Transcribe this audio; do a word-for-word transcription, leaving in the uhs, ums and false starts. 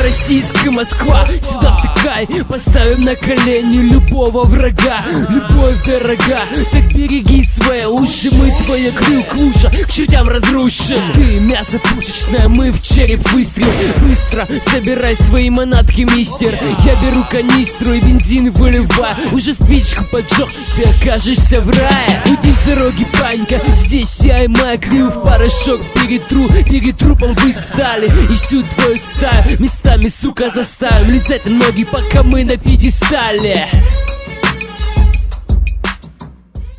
Новороссийск и Москва, сюда втыкай. Поставим на колени любого врага. Любовь дорога, так береги свои уши. Мы твоя клюквуша к чертям разрушим. Ты мясо пушечное, мы в череп выстрел. Быстро собирай свои манатки, мистер. Я беру канистру и бензин выливаю. Уже спичку поджег, ты окажешься в рае. Уйди с дороги, панька, здесь я и моя крю. В порошок перетру, перед трупом вы стали. И всю твою стаю местами, сука, заставим лизать ноги, пока мы на пьедестале.